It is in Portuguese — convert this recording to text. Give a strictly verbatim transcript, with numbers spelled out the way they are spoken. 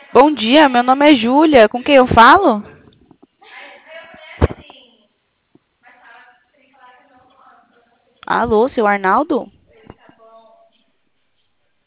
Bom dia, meu nome é Júlia. Com quem eu falo? Alô, seu Arnaldo?